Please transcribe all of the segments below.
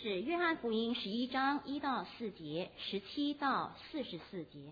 是约翰福音11章1到4节，17到44节。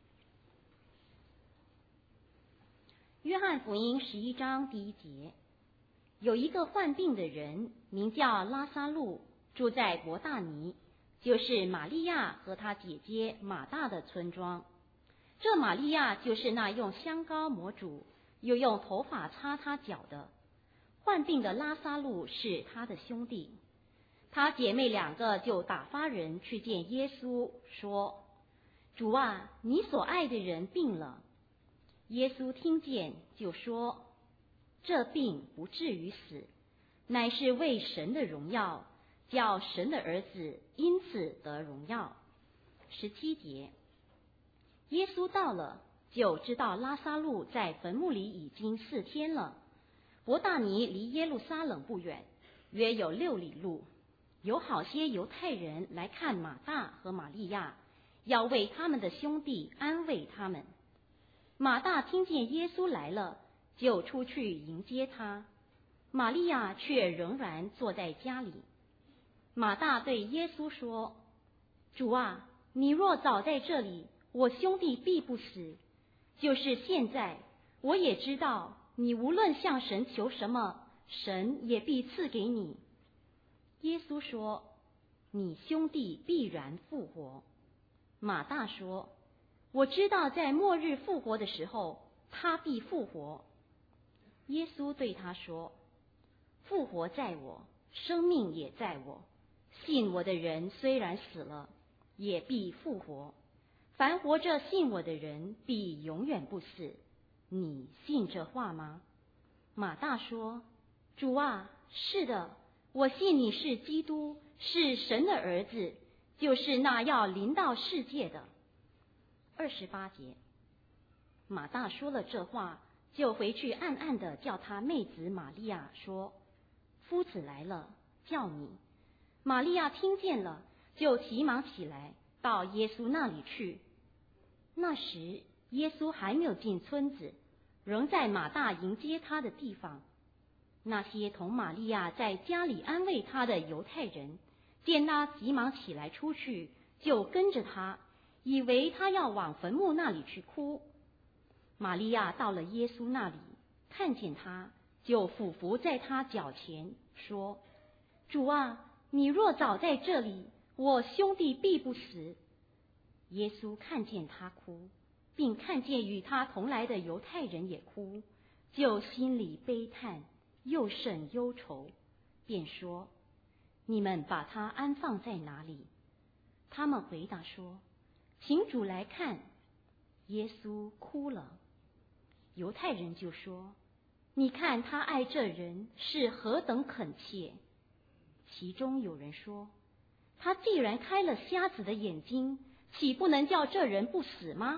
约翰福音11章第1节，有一个患病的人，名叫拉撒路，住在伯大尼，就是玛利亚和她姐姐马大的村庄。这玛利亚就是那用香膏抹主，又用头发擦他脚的。患病的拉撒路是他的兄弟。他姐妹2个就打发人去见耶稣，说：主啊，你所爱的人病了。耶稣听见就说：这病不至于死，乃是为神的荣耀，叫神的儿子因此得荣耀。17节，耶稣到了，就知道拉撒路在坟墓里已经4天了。伯大尼离耶路撒冷不远，约有6里路。有好些犹太人来看马大和玛利亚，要为他们的兄弟安慰他们。马大听见耶稣来了，就出去迎接他，玛利亚却仍然坐在家里。马大对耶稣说：主啊，你若早在这里，我兄弟必不死。就是现在，我也知道你无论向神求什么，神也必赐给你。耶稣说：你兄弟必然复活。马大说：我知道在末日复活的时候，他必复活。耶稣对他说：复活在我，生命也在我。信我的人虽然死了，也必复活。凡活着信我的人，必永远不死。你信这话吗？马大说：主啊，是的，我信你是基督，是神的儿子，就是那要临到世界的。28节，马大说了这话，就回去暗暗的叫他妹子玛利亚说：夫子来了，叫你。玛利亚听见了，就急忙起来，到耶稣那里去。那时耶稣还没有进村子，仍在马大迎接他的地方。那些同玛利亚在家里安慰他的犹太人，见他急忙起来出去，就跟着他，以为他要往坟墓那里去哭。玛利亚到了耶稣那里，看见他，就俯伏在他脚前，说：主啊，你若早在这里，我兄弟必不死。耶稣看见他哭，并看见与他同来的犹太人也哭，就心里悲叹，又甚忧愁，便说：你们把他安放在哪里？他们回答说：请主来看。耶稣哭了。犹太人就说：你看他爱这人是何等恳切。其中有人说：他既然开了瞎子的眼睛，岂不能叫这人不死吗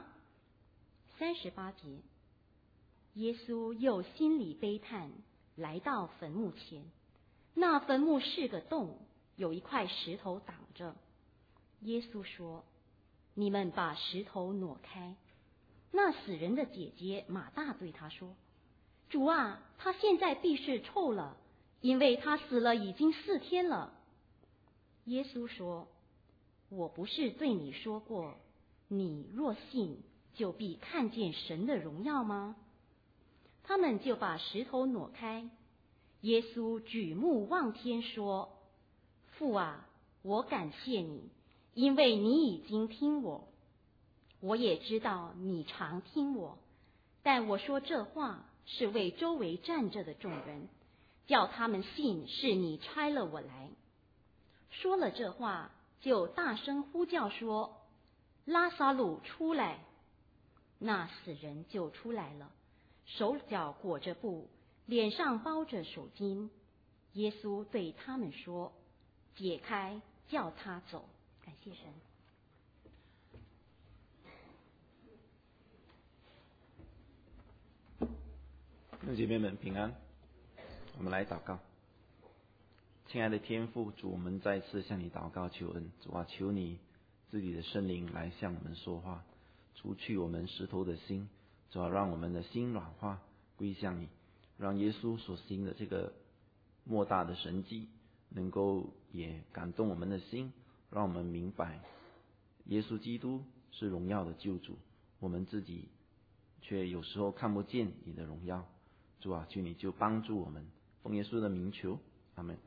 ？38节，耶稣又心里悲叹，来到坟墓前。那坟墓是个洞，有一块石头挡着。耶稣说：你们把石头挪开。那死人的姐姐马大对他说：主啊，他现在必是臭了，因为他死了已经4天了。耶稣说：我不是对你说过，你若信，就必看见神的荣耀吗？他们就把石头挪开。耶稣举目望天说：父啊，我感谢你，因为你已经听我。我也知道你常听我，但我说这话是为周围站着的众人，叫他们信是你差了我来。说了这话，就大声呼叫说：拉撒路出来！那死人就出来了，手脚裹着布，脸上包着手巾。耶稣对他们说：解开，叫他走。感谢神。 弟兄姐妹们平安，我们来祷告。亲爱的天父，主，我们再次向你祷告求恩。主啊，求你自己的圣灵来向我们说话，除去我们石头的心。主啊，让我们的心软化归向你，让耶稣所行的这个莫大的神迹能够也感动我们的心，让我们明白耶稣基督是荣耀的救主，我们自己却有时候看不见你的荣耀。主啊，求你就帮助我们，奉耶稣的名求，阿们。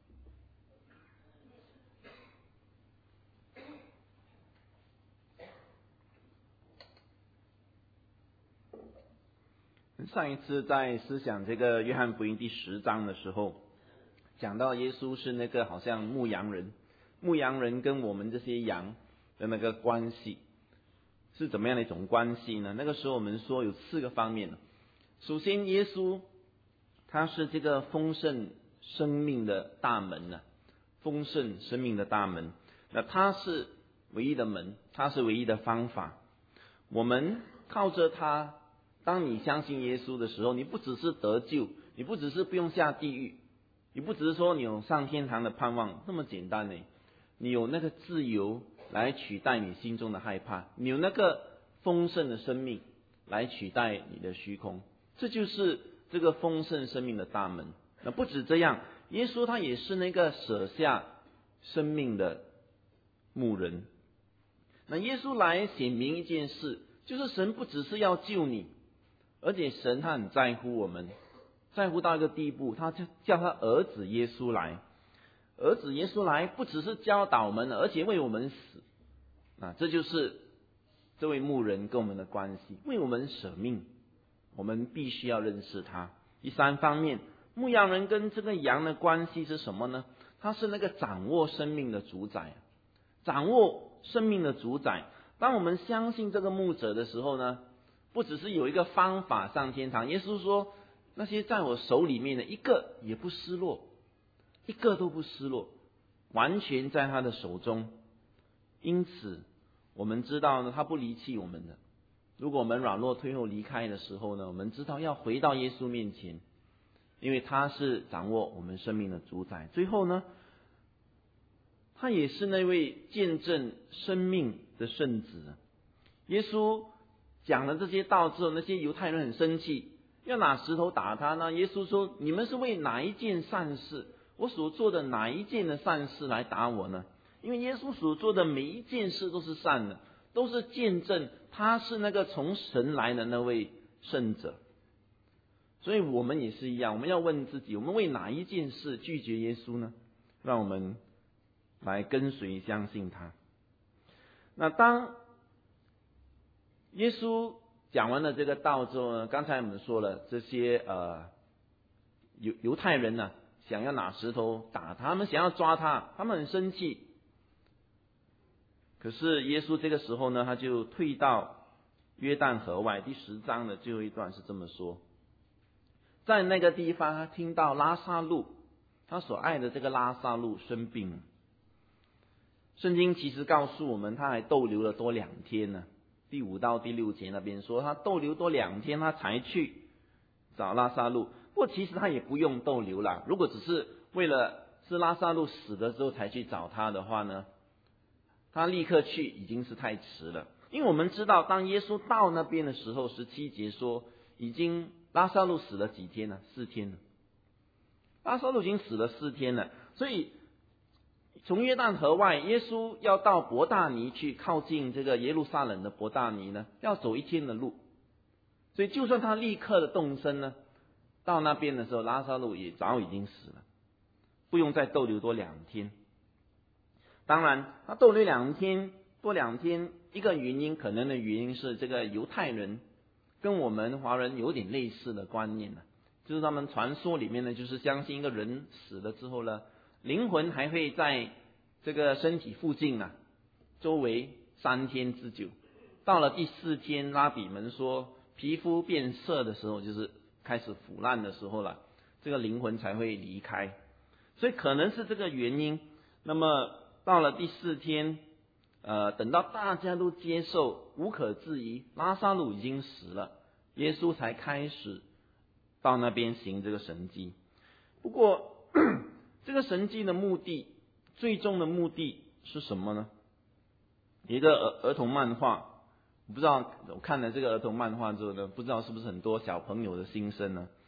上一次在思想这个约翰福音第10章的时候，讲到耶稣是那个好像牧羊人，牧羊人跟我们这些羊的那个关系是怎么样的一种关系呢？那个时候我们说有4个方面。首先，耶稣他是这个丰盛生命的大门呢，丰盛生命的大门。那他是唯一的门，他是唯一的方法。我们靠着他，当你相信耶稣的时候，你不只是得救，你不只是不用下地狱，你不只是说你有上天堂的盼望那么简单呢，你有那个自由来取代你心中的害怕，你有那个丰盛的生命来取代你的虚空，这就是这个丰盛生命的大门。那不止这样，耶稣他也是那个舍下生命的牧人。那耶稣来显明一件事，就是神不只是要救你，而且神他很在乎我们，在乎到一个地步，他叫他儿子耶稣来。儿子耶稣来不只是教导我们，而且为我们死。这就是这位牧人跟我们的关系，为我们舍命，我们必须要认识他。第3方面，牧羊人跟这个羊的关系是什么呢？他是那个掌握生命的主宰，掌握生命的主宰。当我们相信这个牧者的时候呢，不只是有一个方法上天堂，耶稣说那些在我手里面的一个也不失落，一个都不失落，完全在他的手中。因此我们知道呢，他不离弃我们的。如果我们软弱退后离开的时候呢，我们知道要回到耶稣面前，因为他是掌握我们生命的主宰。最后呢，他也是那位见证生命的圣子。耶稣讲了这些道之后，那些犹太人很生气，要拿石头打他呢。耶稣说，你们是为哪一件善事，我所做的哪一件的善事来打我呢？因为耶稣所做的每一件事都是善的，都是见证他是那个从神来的那位圣者。所以我们也是一样，我们要问自己，我们为哪一件事拒绝耶稣呢？让我们来跟随相信他。那当耶稣讲完了这个道之后呢，刚才我们说了，这些犹太人呢，想要拿石头打他们，想要抓他，他们很生气。可是耶稣这个时候呢，他就退到约旦河外。第10章的最后一段是这么说，在那个地方他听到拉撒路，他所爱的这个拉撒路生病了。圣经其实告诉我们，他还逗留了多2天呢。第5到第6节那边说，他逗留多2天，他才去找拉撒路。不过其实他也不用逗留了，如果只是为了是拉撒路死了之后才去找他的话呢，他立刻去已经是太迟了。因为我们知道，当耶稣到那边的时候，17节说，已经拉撒路死了几天了？4天了。拉撒路已经死了4天了，所以从约旦河外，耶稣要到伯大尼去，靠近这个耶路撒冷的伯大尼呢，要走1天的路。所以就算他立刻的动身呢，到那边的时候，拉撒路也早已经死了，不用再逗留多2天。当然他逗留多两天，一个原因，可能的原因是这个犹太人跟我们华人有点类似的观念呢，就是他们传说里面呢，就是相信一个人死了之后呢，灵魂还会在这个身体附近周围3天之久。到了第4天，拉比们说皮肤变色的时候，就是开始腐烂的时候了，这个灵魂才会离开。所以可能是这个原因。那么到了第4天，等到大家都接受，无可置疑，拉撒路已经死了，耶稣才开始到那边行这个神迹。不过这个神迹的目的，最终的目的是什么呢？一个儿童漫画，我不知道，我看了这个儿童漫画之后呢，不知道是不是很多小朋友的心声呢？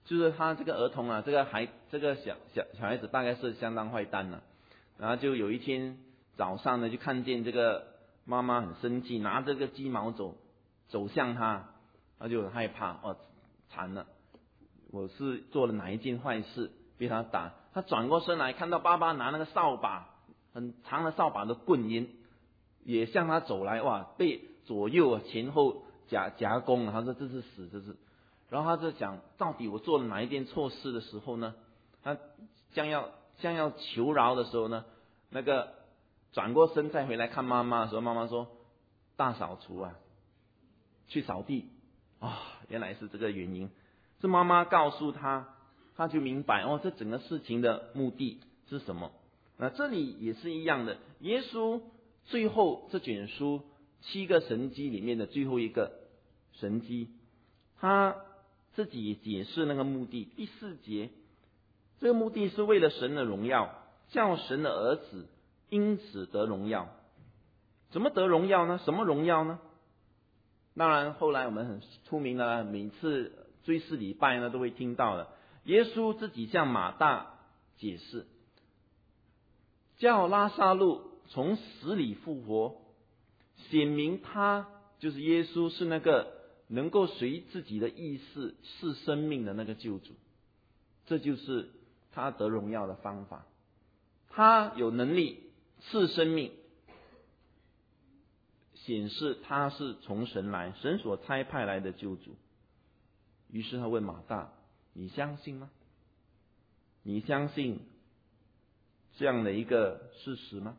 就是他这个儿童啊，这个小孩子大概是相当坏蛋了。然后就有一天早上呢，就看见这个妈妈很生气，拿着个鸡毛走向他，他就很害怕，惨了，我是做了哪一件坏事被他打？他转过身来，看到爸爸拿那个扫把，很长的扫把的棍也向他走来，哇，被左右前后夹攻了。他说这是死，这是。然后他就想，到底我做了哪一件错事的时候呢？他将要求饶的时候呢，那个转过身再回来看妈妈的时候，妈妈说：“大扫除啊，去扫地。”原来是这个原因。是妈妈告诉他，他就明白这整个事情的目的是什么。那这里也是一样的，耶稣最后这卷书7个神迹里面的最后一个神迹，他自己也解释那个目的。第4节，这个目的是为了神的荣耀，叫神的儿子因此得荣耀。怎么得荣耀呢？什么荣耀呢？当然后来我们很出名的，每次追思礼拜呢都会听到的，耶稣自己向马大解释，叫拉撒路从死里复活，显明他就是耶稣是那个能够随自己的意识赐生命的那个救主。这就是他得荣耀的方法。他有能力赐生命，显示他是从神来，神所差派来的救主。于是他问马大：“你相信吗？你相信这样的一个事实吗？”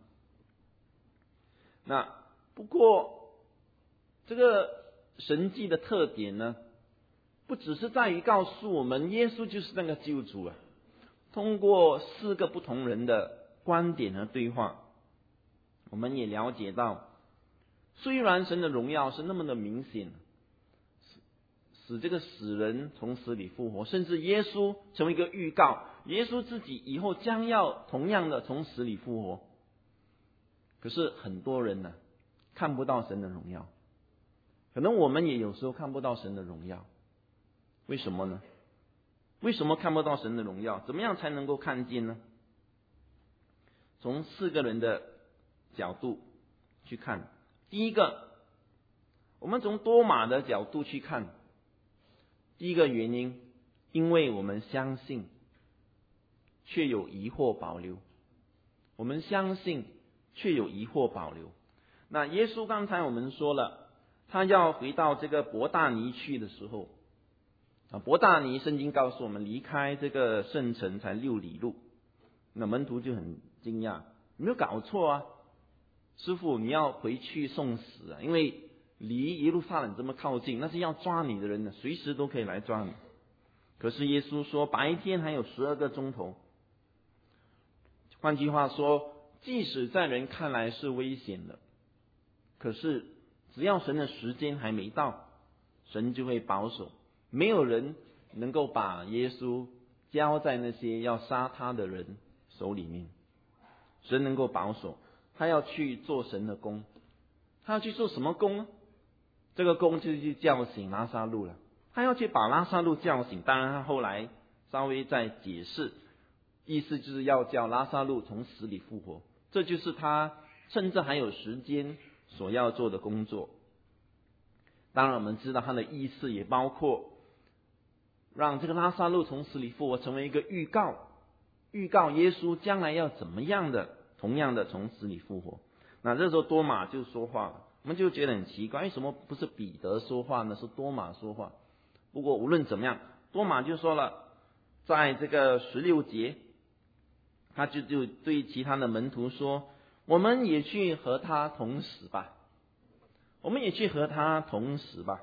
那不过这个神迹的特点呢，不只是在于告诉我们耶稣就是那个救主啊。通过4个不同人的观点和对话，我们也了解到，虽然神的荣耀是那么的明显，使这个死人从死里复活，甚至耶稣成为一个预告，耶稣自己以后将要同样的从死里复活。可是很多人呢，看不到神的荣耀。可能我们也有时候看不到神的荣耀，为什么呢？为什么看不到神的荣耀？怎么样才能够看见呢？从4个人的角度去看。第一个，我们从多马的角度去看。第一个原因，因为我们相信，却有疑惑保留。我们相信，却有疑惑保留。那耶稣刚才我们说了，他要回到这个伯大尼去的时候，伯大尼圣经告诉我们，离开这个圣城才6里路。那门徒就很惊讶，没有搞错啊，师父你要回去送死啊，因为离耶路撒冷这么靠近，那是要抓你的人呢，随时都可以来抓你。可是耶稣说白天还有12个钟头，换句话说，即使在人看来是危险的，可是只要神的时间还没到，神就会保守。没有人能够把耶稣交在那些要杀他的人手里面，神能够保守。他要去做神的工，他要去做什么工呢？这个工就是去叫醒拉撒路了。他要去把拉撒路叫醒，当然他后来稍微再解释，意思就是要叫拉撒路从死里复活，这就是他趁着还有时间所要做的工作。当然我们知道他的意思也包括让这个拉撒路从死里复活成为一个预告耶稣将来要怎么样的同样的从死里复活。那这时候多马就说话了，我们就觉得很奇怪，为什么不是彼得说话呢？是多马说话。不过无论怎么样，多马就说了，在这个16节，他就对其他的门徒说，我们也去和他同死吧，我们也去和他同死吧。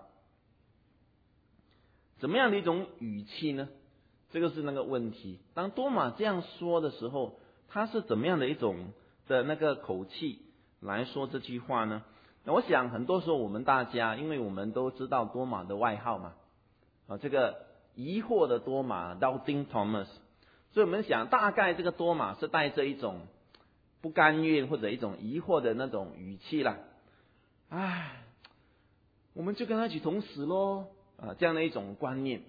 怎么样的一种语气呢？这个是那个问题。当多马这样说的时候，他是怎么样的一种的那个口气来说这句话呢？那我想很多时候我们大家，因为我们都知道多马的外号嘛，这个疑惑的多马 Doubting Thomas， 所以我们想大概这个多马是带着一种不甘愿或者一种疑惑的那种语气啦。我们就跟他一起同死咯，这样的一种观念。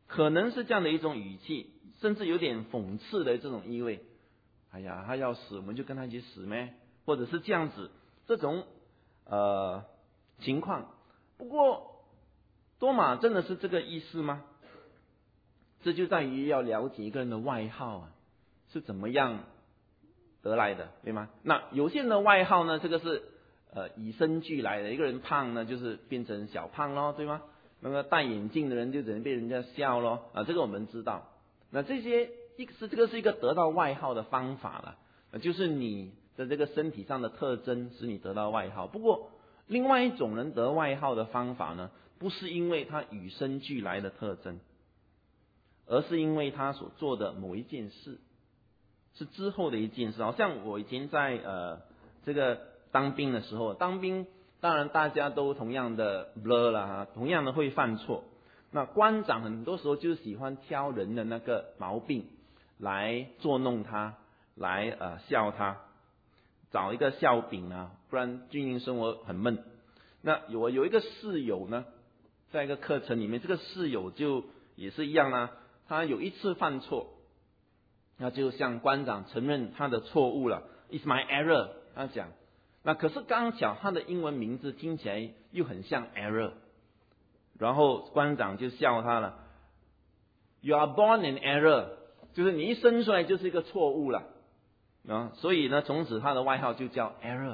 可能是这样的一种语气，甚至有点讽刺的这种意味。哎呀，他要死，我们就跟他一起死咩？或者是这样子，这种情况。不过多马真的是这个意思吗？这就在于要了解一个人的外号啊是怎么样得来的，对吗？那有些人的外号呢，这个是与生俱来的。一个人胖呢，就是变成小胖咯，对吗？那个戴眼镜的人就只能被人家笑咯，这个我们知道。那这个是一个得到外号的方法了，就是你的这个身体上的特征使你得到外号。不过另外一种人得外号的方法呢，不是因为他与生俱来的特征，而是因为他所做的某一件事，是之后的一件事。好像我以前在这个当兵的时候，当兵当然大家都同样的 blur 啦，同样的会犯错。那官长很多时候就喜欢挑人的那个毛病来捉弄他，来笑他，找一个笑柄啊，不然军营生活很闷。那我有一个室友呢，在一个课程里面，这个室友就也是一样啦，他有一次犯错，那就向官长承认他的错误了 ，It's my error， 他讲。那可是刚巧他的英文名字听起来又很像 error， 然后官长就笑他了 ，You are born in error， 就是你一生出来就是一个错误了啊，所以呢，从此他的外号就叫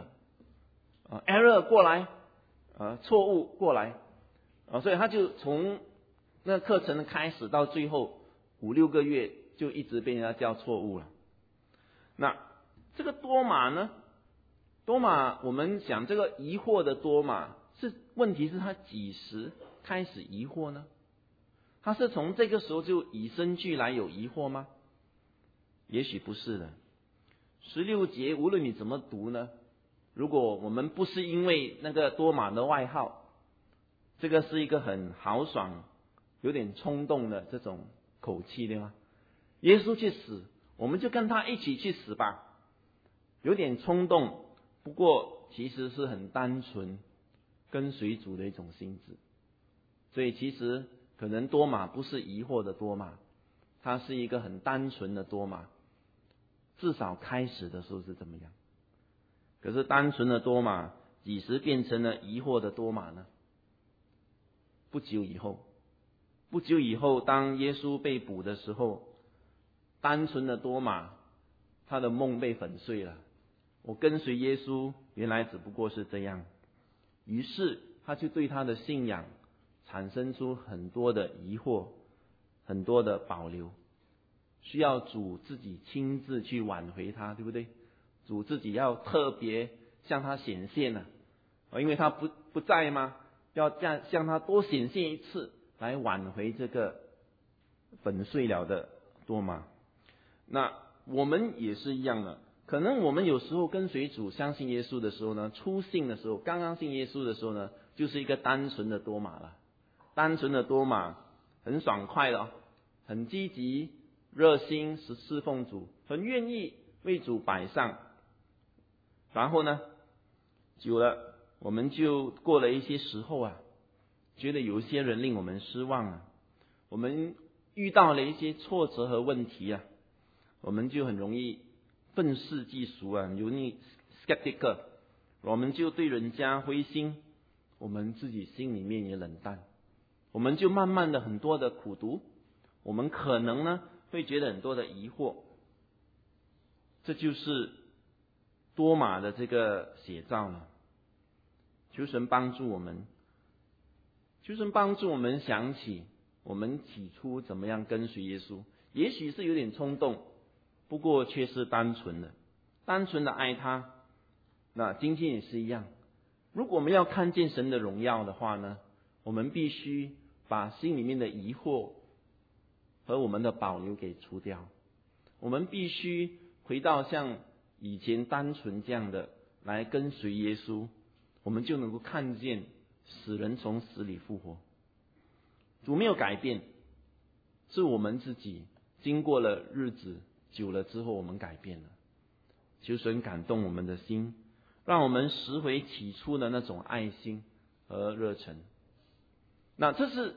error，error 过来，错误过来，所以他就从那课程的开始到最后5-6个月就一直被人家叫错误了。那这个多马呢？多马，我们想这个疑惑的多马，问题是他几时开始疑惑呢？他是从这个时候就与生俱来有疑惑吗？也许不是的。16节无论你怎么读呢，如果我们不是因为那个多马的外号，这个是一个很豪爽、有点冲动的这种口气，对吗？耶稣去死，我们就跟他一起去死吧，有点冲动。不过其实是很单纯跟随主的一种心智，所以其实可能多马不是疑惑的多马，他是一个很单纯的多马，至少开始的时候是怎么样？可是单纯的多马几时变成了疑惑的多马呢？不久以后，当耶稣被捕的时候，单纯的多马他的梦被粉碎了。我跟随耶稣原来只不过是这样，于是他就对他的信仰产生出很多的疑惑，很多的保留，需要主自己亲自去挽回他，对不对？主自己要特别向他显现了，因为他不在吗？要向他多显现一次，来挽回这个粉碎了的多马。那我们也是一样的。可能我们有时候跟随主相信耶稣的时候呢，初信的时候，刚刚信耶稣的时候呢，就是一个单纯的多马了。单纯的多马很爽快的，很积极、热心侍奉主，很愿意为主摆上。然后呢，久了我们就过了一些时候啊，觉得有一些人令我们失望啊，我们遇到了一些挫折和问题啊，我们就很容易愤世嫉俗啊，容易 skeptical， 我们就对人家灰心，我们自己心里面也冷淡，我们就慢慢的很多的苦读，我们可能呢会觉得很多的疑惑，这就是多马的这个写照呢。求神帮助我们，求神帮助我们想起我们起初怎么样跟随耶稣，也许是有点冲动，不过却是单纯的爱他。那今天也是一样，如果我们要看见神的荣耀的话呢，我们必须把心里面的疑惑和我们的保留给除掉，我们必须回到像以前单纯这样的来跟随耶稣，我们就能够看见死人从死里复活。主没有改变，是我们自己经过了日子久了之后我们改变了。求神感动我们的心，让我们拾回起初的那种爱心和热忱。那这是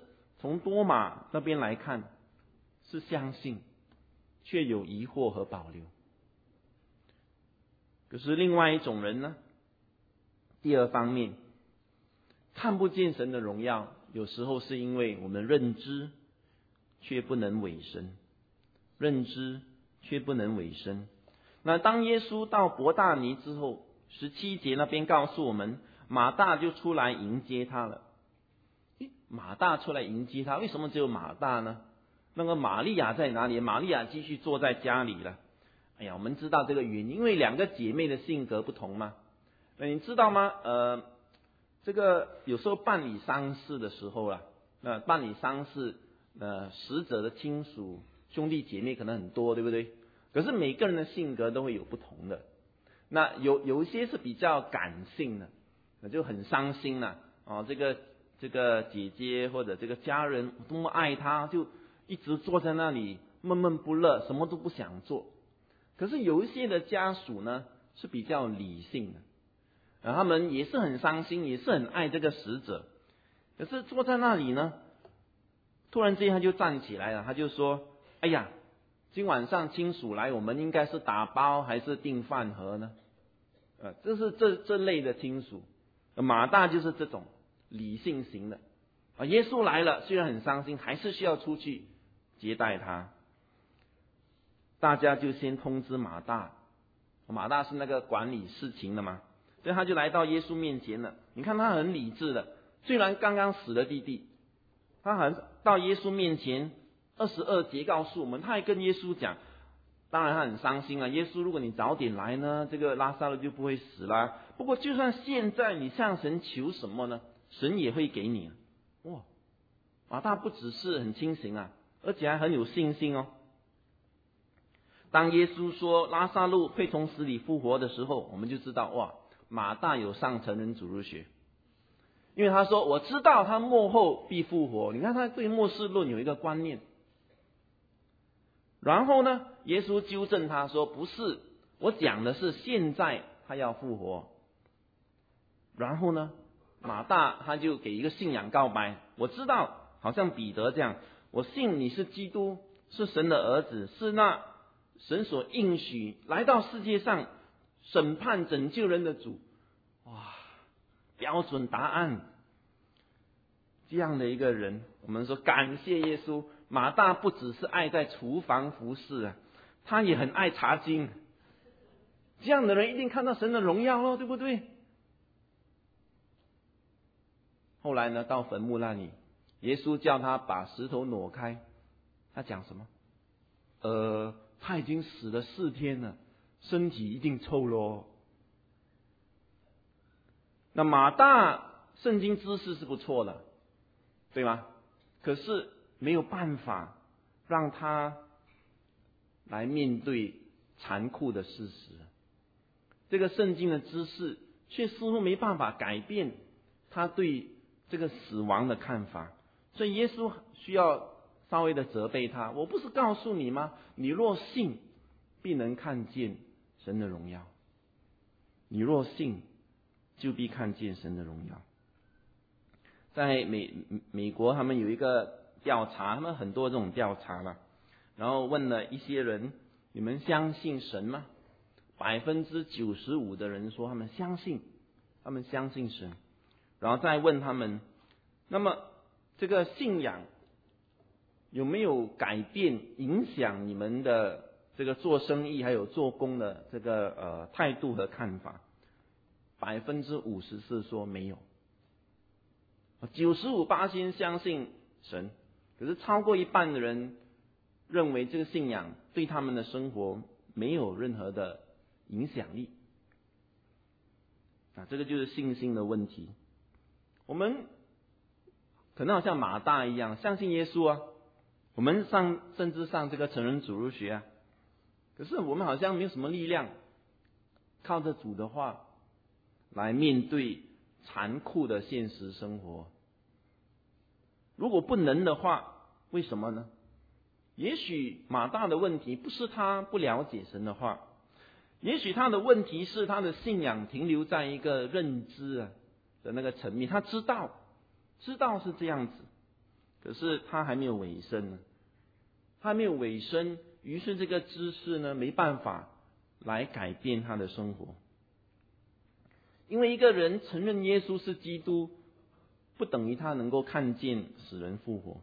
从多马那边来看是相信，却有疑惑和保留。可是另外一种人呢，第二方面，看不见神的荣耀，有时候是因为我们认知却不能委身，认知却不能委身。那当耶稣到伯大尼之后，17节那边告诉我们，马大就出来迎接他了。马大出来迎接他，为什么只有马大呢？那个玛利亚在哪里？玛利亚继续坐在家里了。哎呀，我们知道这个原因，因为两个姐妹的性格不同嘛。你知道吗？这个有时候办理丧事的时候啦，办理丧事，死者的亲属兄弟姐妹可能很多，对不对？可是每个人的性格都会有不同的。那有一些是比较感性的，就很伤心了。这个姐姐或者这个家人多么爱她，就一直坐在那里闷闷不乐，什么都不想做。可是有一些的家属呢是比较理性的，他们也是很伤心，也是很爱这个死者。可是坐在那里呢，突然之间他就站起来了，他就说：“哎呀，今晚上亲属来，我们应该是打包还是订饭盒呢？”这是这类的亲属。马大就是这种理性型的。耶稣来了，虽然很伤心，还是需要出去接待他。大家就先通知马大，马大是那个管理事情的嘛，所以他就来到耶稣面前了。你看他很理智的，虽然刚刚死了弟弟，他还到耶稣面前。22节告诉我们，他还跟耶稣讲，当然他很伤心啊。耶稣，如果你早点来呢，这个拉撒路就不会死啦。不过就算现在你向神求什么呢，神也会给你。哇，马大不只是很清醒啊，而且还很有信心哦。当耶稣说拉撒路会从死里复活的时候，我们就知道，哇，马大有上成人主日学，因为他说我知道他末后必复活。你看他对末世论有一个观念。然后呢，耶稣纠正他说，不是，我讲的是现在他要复活。然后呢，马大他就给一个信仰告白，我知道，好像彼得这样，我信你是基督，是神的儿子，是那神所应许来到世界上审判拯救人的主。哇，标准答案。这样的一个人，我们说感谢耶稣。马大不只是爱在厨房服侍啊，他也很爱查经。这样的人一定看到神的荣耀咯，对不对？后来呢，到坟墓那里，耶稣叫他把石头挪开，他讲什么？他已经死了4天了，身体一定臭咯。那马大圣经知识是不错的，对吗？可是没有办法让他来面对残酷的事实。这个圣经的知识却似乎没办法改变他对这个死亡的看法，所以耶稣需要稍微的责备他。我不是告诉你吗？你若信，必能看见神的荣耀。你若信，就必看见神的荣耀。在美国，他们有一个调查，他们很多这种调查了，然后问了一些人，你们相信神吗？95%的人说他们相信神。然后再问他们，那么这个信仰有没有改变影响你们的这个做生意还有做工的这个态度和看法？54%说没有。95%相信神，可是超过一半的人认为这个信仰对他们的生活没有任何的影响力。这个就是信心的问题。我们可能好像马大一样相信耶稣啊，我们甚至上这个成人主日学啊，可是我们好像没有什么力量靠着主的话来面对残酷的现实生活。如果不能的话，为什么呢？也许马大的问题不是他不了解神的话，也许他的问题是他的信仰停留在一个认知的那个层面，他知道是这样子， 可是他还没有委身呢，他没有委身，于是这个知识呢没办法来改变他的生活。因为一个人承认耶稣是基督，不等于他能够看见死人复活，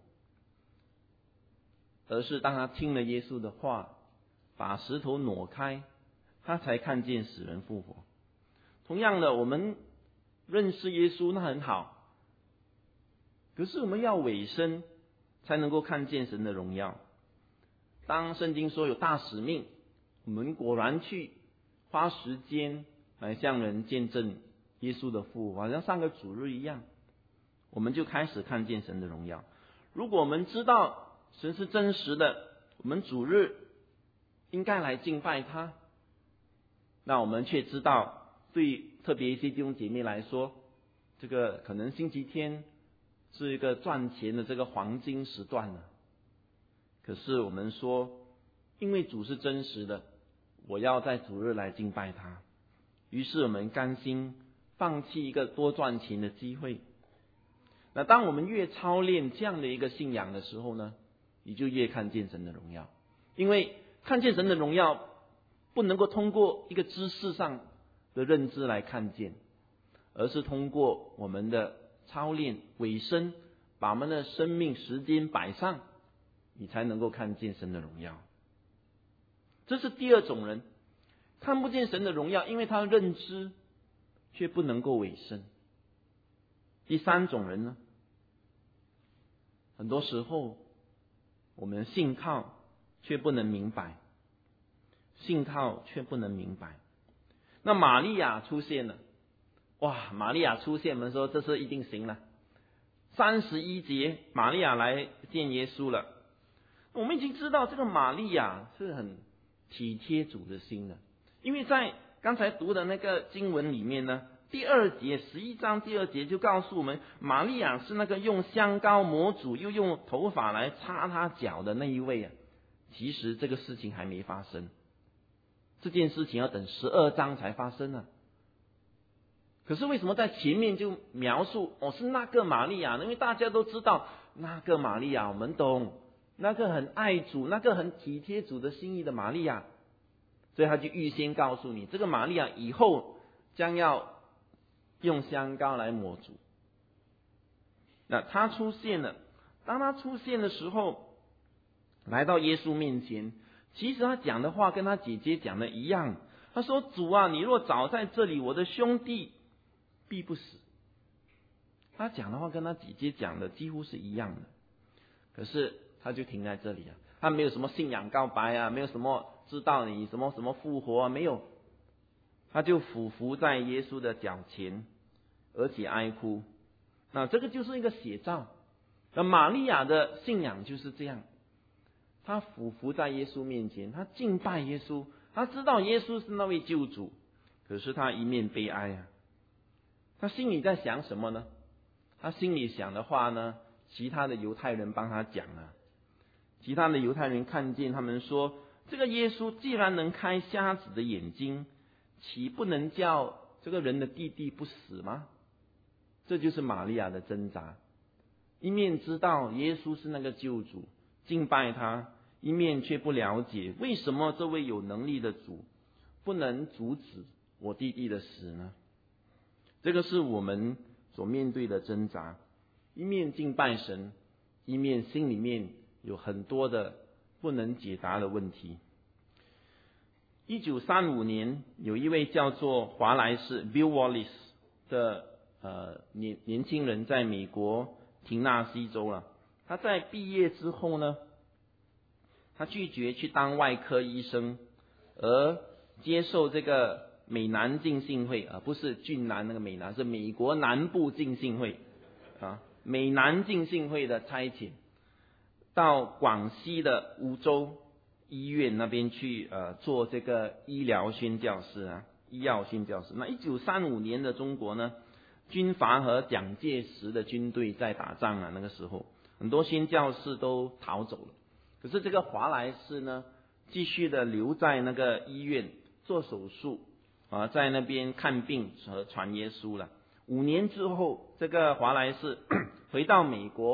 而是当他听了耶稣的话，把石头挪开，他才看见死人复活。同样的，我们认识耶稣那很好，可是我们要委身才能够看见神的荣耀。当圣经说有大使命，我们果然去花时间来向人见证耶稣的复活，好像上个主日一样，我们就开始看见神的荣耀。如果我们知道神是真实的，我们主日应该来敬拜他，那我们却知道，对特别一些弟兄姐妹来说，这个可能星期天是一个赚钱的这个黄金时段了。可是我们说，因为主是真实的，我要在主日来敬拜他，于是我们甘心放弃一个多赚钱的机会。那当我们越操练这样的一个信仰的时候呢，你就越看见神的荣耀。因为看见神的荣耀不能够通过一个知识上的认知来看见，而是通过我们的操练委身，把我们的生命时间摆上，你才能够看见神的荣耀。这是第二种人，看不见神的荣耀，因为他认知却不能够委身。第三种人呢，很多时候我们信靠却不能明白，信靠却不能明白。那玛利亚出现了，哇，玛利亚出现，我们说这是一定行了。31节，玛利亚来见耶稣了。我们已经知道这个玛利亚是很体贴主的心的，因为在刚才读的那个经文里面呢，第2节11章第2节就告诉我们，玛利亚是那个用香膏抹主，又用头发来擦他脚的那一位啊。其实这个事情还没发生，这件事情要等12章才发生啊。可是为什么在前面就描述是那个玛利亚呢？因为大家都知道那个玛利亚，我们懂，那个很爱主，那个很体贴主的心意的玛利亚，所以他就预先告诉你，这个玛利亚以后将要用香膏来抹主。那他出现了，当他出现的时候，来到耶稣面前，其实他讲的话跟他姐姐讲的一样。他说：主啊，你若早在这里，我的兄弟必不死。他讲的话跟他姐姐讲的几乎是一样的，可是他就停在这里啊，他没有什么信仰告白啊，没有什么知道你什么什么复活啊，没有，他就俯伏在耶稣的脚前，而且哀哭。那这个就是一个写照。那玛利亚的信仰就是这样，他俯伏在耶稣面前，他敬拜耶稣，他知道耶稣是那位救主，可是他一面悲哀啊。他心里在想什么呢？他心里想的话呢，其他的犹太人帮他讲啊。其他的犹太人看见，他们说，这个耶稣既然能开瞎子的眼睛，岂不能叫这个人的弟弟不死吗？这就是玛利亚的挣扎，一面知道耶稣是那个救主，敬拜他，一面却不了解为什么这位有能力的主不能阻止我弟弟的死呢？这个是我们所面对的挣扎，一面敬拜神，一面心里面有很多的不能解答的问题。1935年，有一位叫做华莱士 Bill Wallace 的年轻人，在美国廷纳西州了。他在毕业之后呢，他拒绝去当外科医生，而接受这个美南浸信会，不是俊南那个美南，是美国南部浸信会啊，美南浸信会的差遣，到广西的梧州医院那边去做这个医疗宣教师啊，医药宣教师。那1935年的中国呢，军阀和蒋介石的军队在打仗啊，那个时候很多宣教士都逃走了，可是这个华莱士呢，继续的留在那个医院做手术啊，在那边看病和传耶稣了。5年之后，这个华莱士回到美国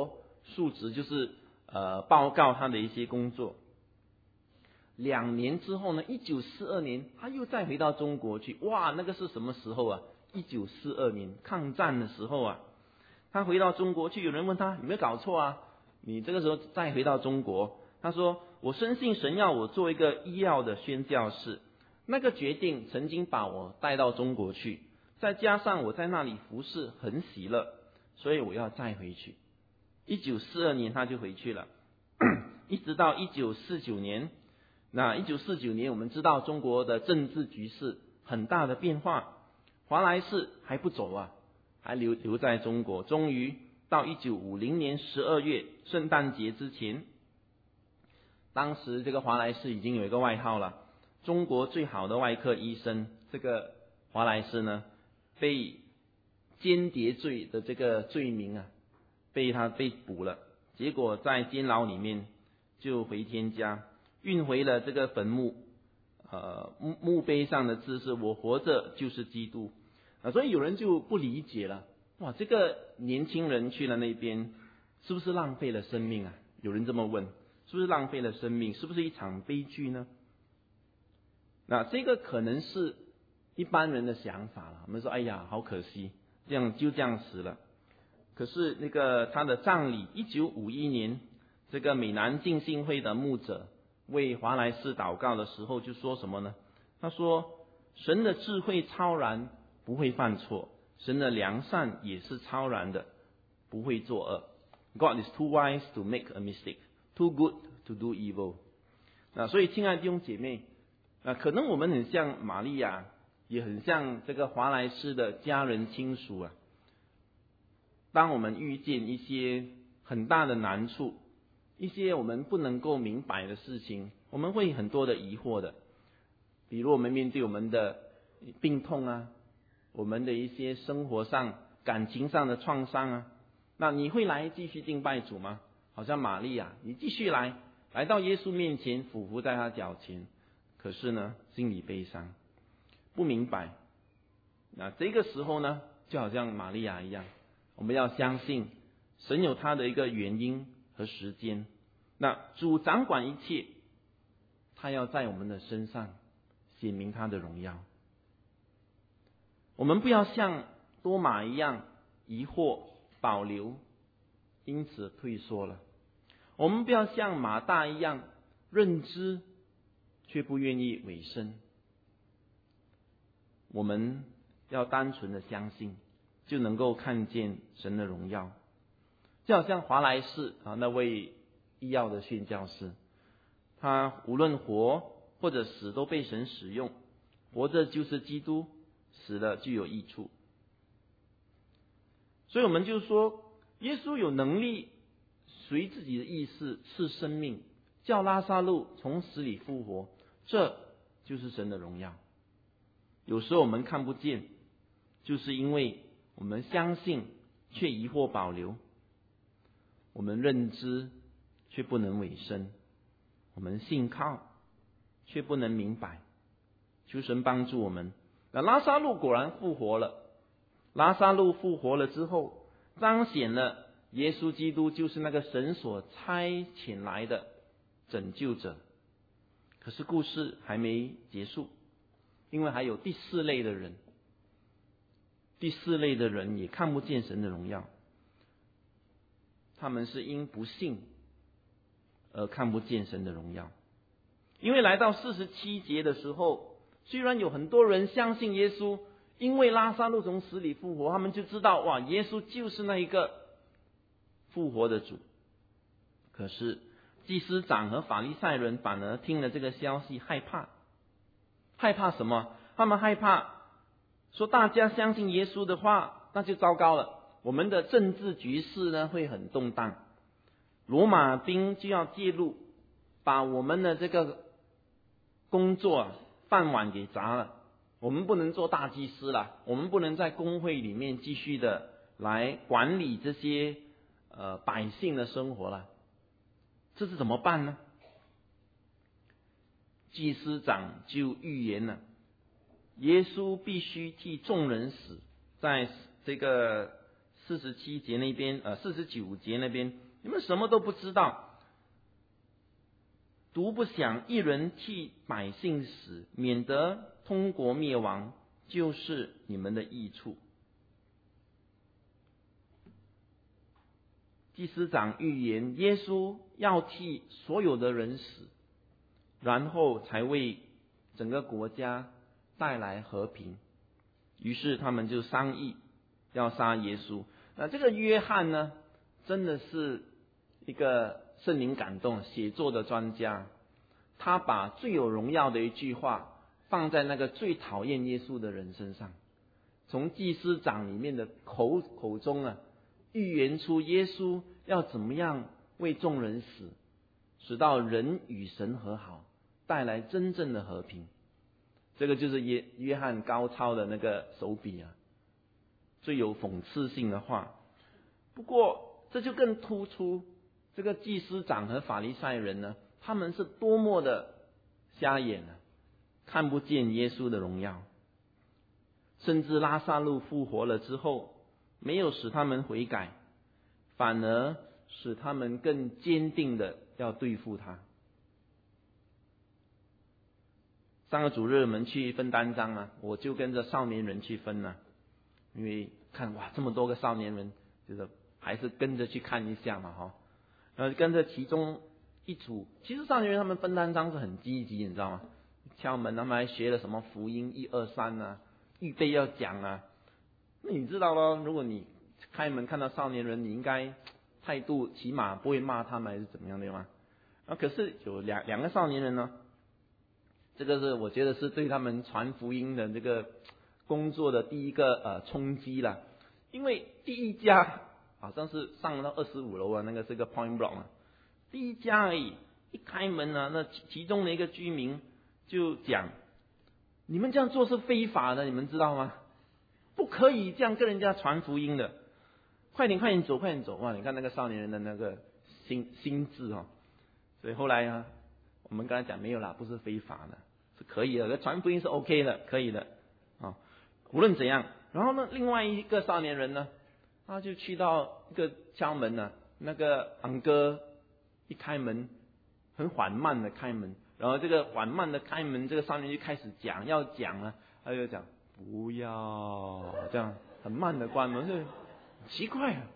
述职，就是报告他的一些工作。2年之后呢，1942年他又再回到中国去。哇，那个是什么时候啊？1942年抗战的时候啊，他回到中国去。有人问他有没有搞错啊？你这个时候再回到中国？他说：我深信神要我做一个医药的宣教士，那个决定曾经把我带到中国去，再加上我在那里服侍很喜乐，所以我要再回去。1942年他就回去了，一直到1949年。那1949年我们知道中国的政治局势很大的变化，华莱士还不走啊，还留在中国。终于到1950年12月圣诞节之前，当时这个华莱士已经有一个外号了，中国最好的外科医生。这个华莱士呢，被间谍罪的这个罪名啊，被捕了，结果在监牢里面就回天家，运回了这个坟墓，墓碑上的字是我活着就是基督啊。所以有人就不理解了，哇，这个年轻人去了那边，是不是浪费了生命啊？有人这么问，是不是浪费了生命？是不是一场悲剧呢？那这个可能是一般人的想法了。我们说，哎呀，好可惜，这样死了。可是那个他的葬礼，1951年，这个美南浸信会的牧者为华莱士祷告的时候，就说什么呢？他说：神的智慧超然，不会犯错；神的良善也是超然的，不会作恶。God is too wise to make a mistake, too good to do evil。那所以，亲爱的弟兄姐妹，可能我们很像玛利亚，也很像这个华莱士的家人亲属啊。当我们遇见一些很大的难处，一些我们不能够明白的事情，我们会很多的疑惑的。比如我们面对我们的病痛啊，我们的一些生活上、感情上的创伤啊，那你会来继续敬拜主吗？好像玛利亚，你继续来到耶稣面前，俯伏在他脚前，可是呢，心里悲伤，不明白。那这个时候呢，就好像玛利亚一样，我们要相信神有他的一个原因和时间。那主掌管一切，他要在我们的身上显明他的荣耀。我们不要像多马一样疑惑保留，因此退缩了。我们不要像马大一样认知却不愿意委身。我们要单纯的相信，就能够看见神的荣耀。就好像华莱士那位医药的宣教士，他无论活或者死都被神使用，活着就是基督，死了就有益处。所以我们就说，耶稣有能力随自己的意思赐生命，叫拉撒路从死里复活，这就是神的荣耀。有时候我们看不见，就是因为我们相信却疑惑保留，我们认知却不能委身，我们信靠却不能明白。求神帮助我们。那拉撒路果然复活了，拉撒路复活了之后，彰显了耶稣基督就是那个神所差遣来的拯救者。可是故事还没结束，因为还有第四类的人。第四类的人也看不见神的荣耀，他们是因不信而看不见神的荣耀。因为来到47节的时候，虽然有很多人相信耶稣，因为拉撒路从死里复活，他们就知道哇，耶稣就是那一个复活的主。可是祭司长和法利赛人反而听了这个消息害怕。害怕什么？他们害怕说大家相信耶稣的话，那就糟糕了，我们的政治局势呢会很动荡，罗马兵就要介入，把我们的这个工作饭碗给砸了。我们不能做大祭司了，我们不能在公会里面继续的来管理这些百姓的生活了。这是怎么办呢？祭司长就预言了，耶稣必须替众人死。在这个49节那边你们什么都不知道，独不想一人替百姓死，免得通国灭亡，就是你们的益处。祭司长预言耶稣要替所有的人死，然后才为整个国家带来和平。于是他们就商议要杀耶稣。那这个约翰呢，真的是一个圣灵感动写作的专家，他把最有荣耀的一句话放在那个最讨厌耶稣的人身上，从祭司长里面的口中啊，预言出耶稣要怎么样为众人死，使到人与神和好，带来真正的和平。这个就是约翰高超的那个手笔啊，最有讽刺性的话。不过这就更突出这个祭司长和法利赛人呢，他们是多么的瞎眼啊，看不见耶稣的荣耀。甚至拉撒路复活了之后，没有使他们悔改，反而使他们更坚定的要对付他。上个主日我们去分单张啊，我就跟着少年人去分啊，因为看哇这么多个少年人，就是还是跟着去看一下嘛哈。然后跟着其中一组，其实少年人他们分单张是很积极，你知道吗？敲门，他们还学了什么福音1、2、3啊，预备要讲啊。那你知道咯，如果你开门看到少年人，你应该态度起码不会骂他们还是怎么样，对吗？可是有两个少年人呢，这个是我觉得是对他们传福音的这个工作的第一个冲击了。因为第一家好像是上到25楼啊，那个是个 point block 啊，第一家而已，一开门啊，那其中的一个居民就讲：你们这样做是非法的，你们知道吗？不可以这样跟人家传福音的，快点走，快点走！哇，你看那个少年人的那个心智哦。所以后来啊，我们刚才讲没有啦，不是非法的，是可以的，传福音是 OK 的，可以的啊。无论怎样，然后呢，另外一个少年人呢，他就去到一个敲门呢，那个昂哥一开门，很缓慢的开门，然后这个缓慢的开门，这个少年就开始要讲了，他就讲不要这样很慢的关门，就奇怪啊，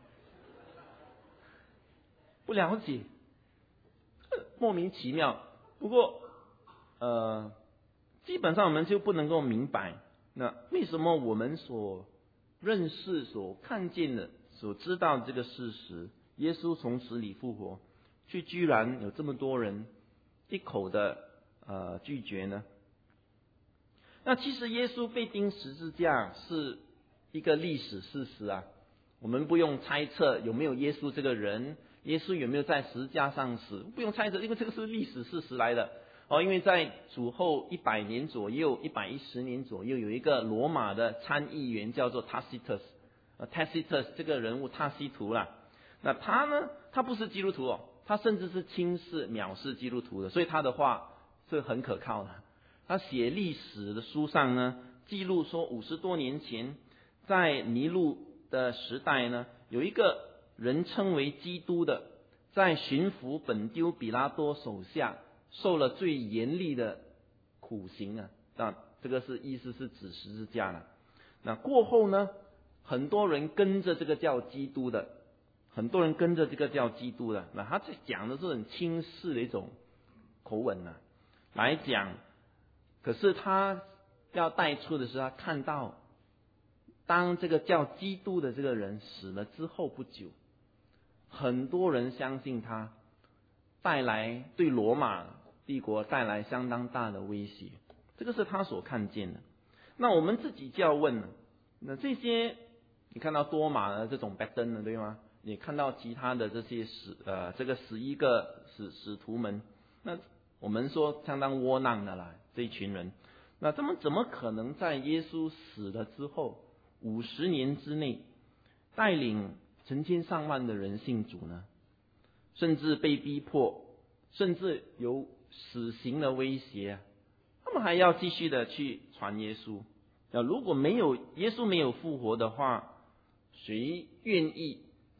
不了解，莫名其妙。不过基本上我们就不能够明白，那为什么我们所认识、所看见的、所知道这个事实，耶稣从死里复活，却居然有这么多人一口的拒绝呢？那其实耶稣被钉十字架是一个历史事实啊，我们不用猜测有没有耶稣这个人，耶稣有没有在十字架上死，不用猜测，因为这个是历史事实来的因为在主后100年左右，110年左右，有一个罗马的参议员叫做 Tacitus 这个人物塔西图啦。那他呢，他不是基督徒他甚至是轻视藐视基督徒的，所以他的话是很可靠的。他写历史的书上呢，记录说50多年前，在尼禄的时代呢，有一个人称为基督的，在巡抚本丢比拉多手下受了最严厉的苦刑啊。那这个是意思是指十字架了。那过后呢，很多人跟着这个叫基督的，那他在讲的是很轻视的一种口吻啊来讲。可是他要带出的是，他看到当这个叫基督的这个人死了之后不久，很多人相信他，带来对罗马帝国带来相当大的威胁，这个是他所看见的。那我们自己就要问了，那这些你看到多马的这种拜登了，对吗？你看到其他的这些这个11个使徒们，那我们说相当窝囊的啦，这一群人，那他们怎么可能在耶稣死了之后50年之内带领成千上万的人信主呢？甚至被逼迫，甚至有死刑的威胁他们还要继续的去传耶稣。如果没有耶稣没有复活的话，谁愿意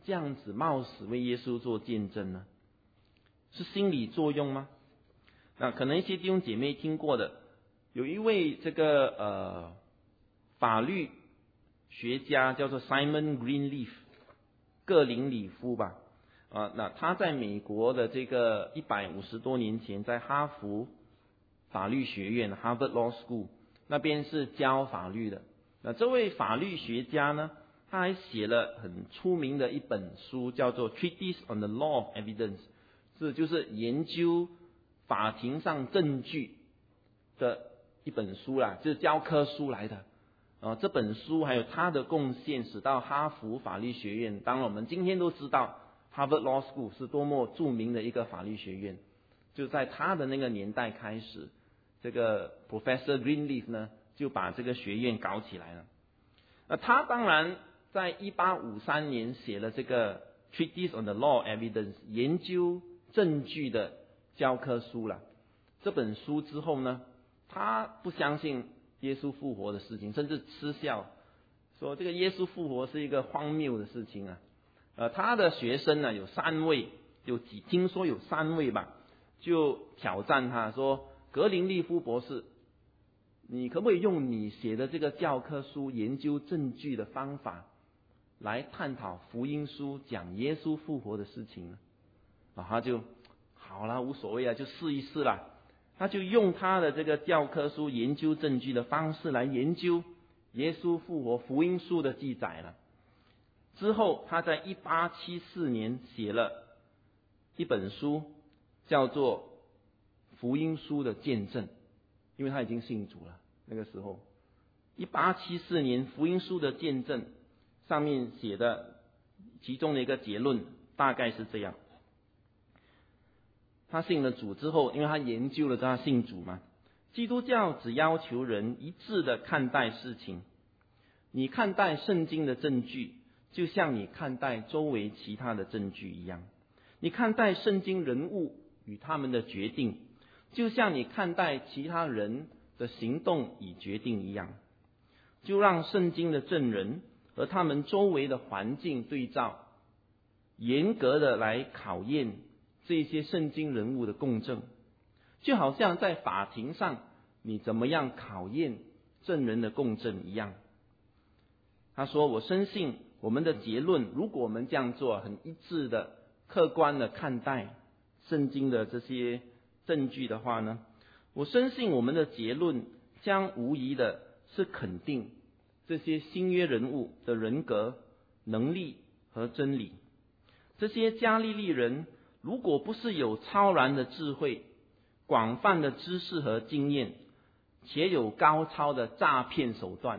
这样子冒死为耶稣做见证呢？是心理作用吗？那可能一些弟兄姐妹听过的，有一位这个法律学家叫做 Simon Greenleaf 格林里夫吧。那他在美国的这个150多年前，在哈佛法律学院 Harvard Law School 那边是教法律的。那这位法律学家呢，他还写了很出名的一本书，叫做 Treatise on the Law of Evidence， 就是研究法庭上证据的一本书啦，就是教科书来的。这本书还有他的贡献，使到哈佛法律学院，当然我们今天都知道 Harvard Law School 是多么著名的一个法律学院。就在他的那个年代开始，这个 Professor Greenleaf 呢就把这个学院搞起来了。那他当然在1853年写了这个 Treatise on the Law of Evidence 研究证据的教科书了。这本书之后呢，他不相信耶稣复活的事情，甚至嗤笑说这个耶稣复活是一个荒谬的事情啊。他的学生呢有3位，听说有3位吧，就挑战他说，格林利夫博士，你可不可以用你写的这个教科书研究证据的方法来探讨福音书讲耶稣复活的事情呢？他就好了，无所谓啊，就试一试啦。他就用他的这个教科书研究证据的方式来研究耶稣复活福音书的记载了。之后他在1874年写了一本书，叫做福音书的见证，因为他已经信主了。那个时候1874年福音书的见证上面写的其中的一个结论大概是这样。他信了主之后，因为他研究了他信主嘛，基督教只要求人一致的看待事情。你看待圣经的证据，就像你看待周围其他的证据一样。你看待圣经人物与他们的决定，就像你看待其他人的行动与决定一样。就让圣经的证人和他们周围的环境对照，严格的来考验这些圣经人物的共证，就好像在法庭上你怎么样考验证人的共证一样。他说，我深信我们的结论，如果我们这样做，很一致的客观的看待圣经的这些证据的话呢，我深信我们的结论将无疑的是肯定这些新约人物的人格、能力和真理。这些加利利人如果不是有超然的智慧、广泛的知识和经验，且有高超的诈骗手段，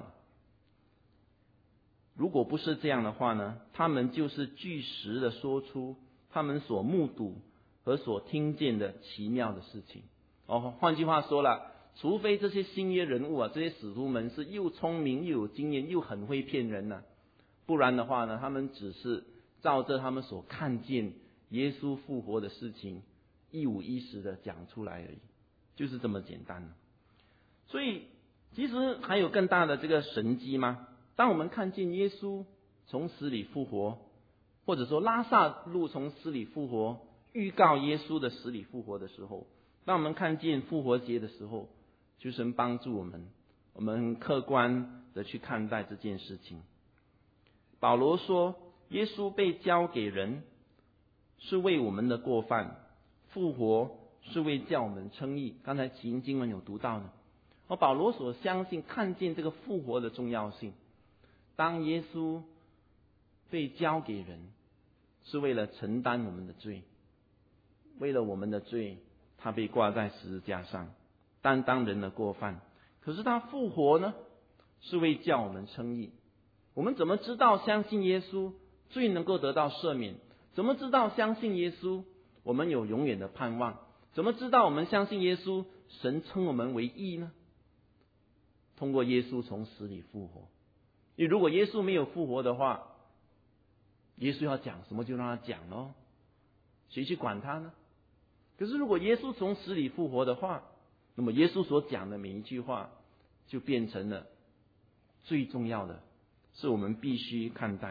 如果不是这样的话呢，他们就是据实的说出他们所目睹和所听见的奇妙的事情。换句话说了，除非这些新约人物这些使徒们是又聪明又有经验又很会骗人呢，不然的话呢，他们只是照着他们所看见耶稣复活的事情一五一十的讲出来而已，就是这么简单。所以其实还有更大的这个神迹吗？当我们看见耶稣从死里复活，或者说拉撒路从死里复活，预告耶稣的死里复活的时候，当我们看见复活节的时候，求神帮助我们客观的去看待这件事情。保罗说，耶稣被交给人是为我们的过犯，复活是为叫我们称义。刚才启应经文有读到呢。保罗所相信看见这个复活的重要性。当耶稣被交给人，是为了承担我们的罪，为了我们的罪，他被挂在十字架上，担当人的过犯。可是他复活呢，是为叫我们称义。我们怎么知道相信耶稣罪能够得到赦免？怎么知道相信耶稣我们有永远的盼望？怎么知道我们相信耶稣神称我们为义呢？通过耶稣从死里复活。因为如果耶稣没有复活的话，耶稣要讲什么就让他讲咯，谁去管他呢？可是如果耶稣从死里复活的话，那么耶稣所讲的每一句话就变成了最重要的，是我们必须看待的。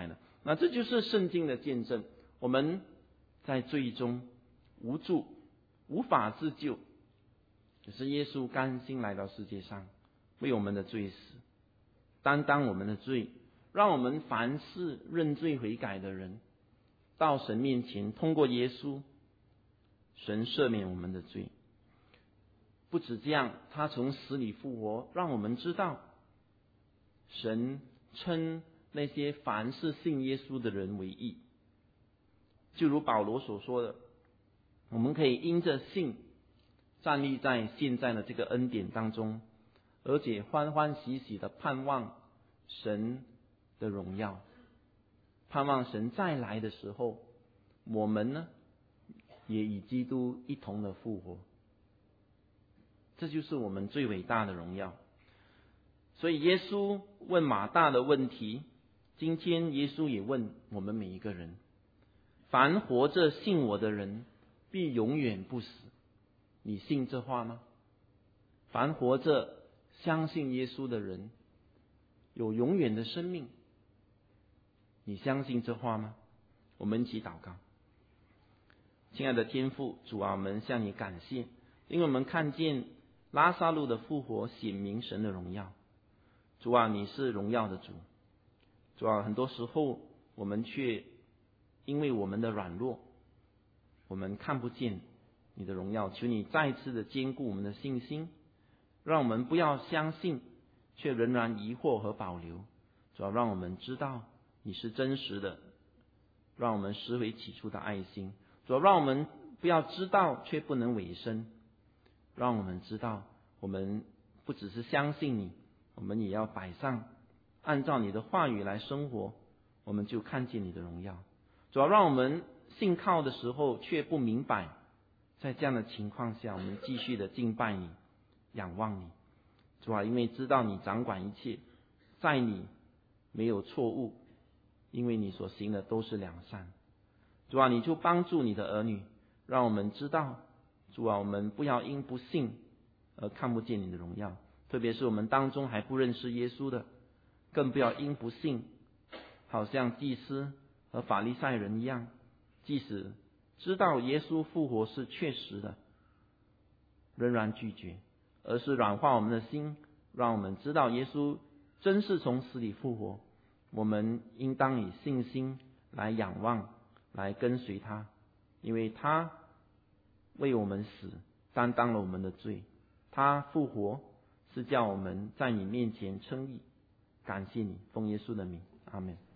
那这就是圣经的见证。我们在罪中无助，无法自救，可是耶稣甘心来到世界上，为我们的罪死，担当我们的罪，让我们凡是认罪悔改的人，到神面前，通过耶稣，神赦免我们的罪。不止这样，他从死里复活，让我们知道神称那些凡是信耶稣的人为义。就如保罗所说的，我们可以因着信站立在现在的这个恩典当中，而且欢欢喜喜的盼望神的荣耀，盼望神再来的时候，我们呢也与基督一同的复活。这就是我们最伟大的荣耀。所以耶稣问马大的问题，今天耶稣也问我们每一个人：凡活着信我的人，必永远不死。你信这话吗？凡活着相信耶稣的人，有永远的生命。你相信这话吗？我们一起祷告。亲爱的天父，主啊，我们向你感谢，因为我们看见拉撒路的复活显明神的荣耀。主啊，你是荣耀的主。主啊，很多时候我们却因为我们的软弱，我们看不见你的荣耀。求你再次的坚固我们的信心，让我们不要相信却仍然疑惑和保留。主啊，让我们知道你是真实的，让我们拾回起初的爱心。主啊，让我们不要知道却不能委身，让我们知道我们不只是相信你，我们也要摆上按照你的话语来生活，我们就看见你的荣耀。主要让我们信靠的时候却不明白，在这样的情况下，我们继续的敬拜你，仰望你。主啊，因为知道你掌管一切，在你没有错误，因为你所行的都是良善。主啊，你就帮助你的儿女，让我们知道，主啊，我们不要因不信而看不见你的荣耀。特别是我们当中还不认识耶稣的，更不要因不信，好像祭司和法利赛人一样，即使知道耶稣复活是确实的，仍然拒绝，而是软化我们的心，让我们知道耶稣真是从死里复活。我们应当以信心来仰望，来跟随他，因为他为我们死，担当了我们的罪，他复活是叫我们在你面前称义。感谢你，奉耶稣的名，阿们。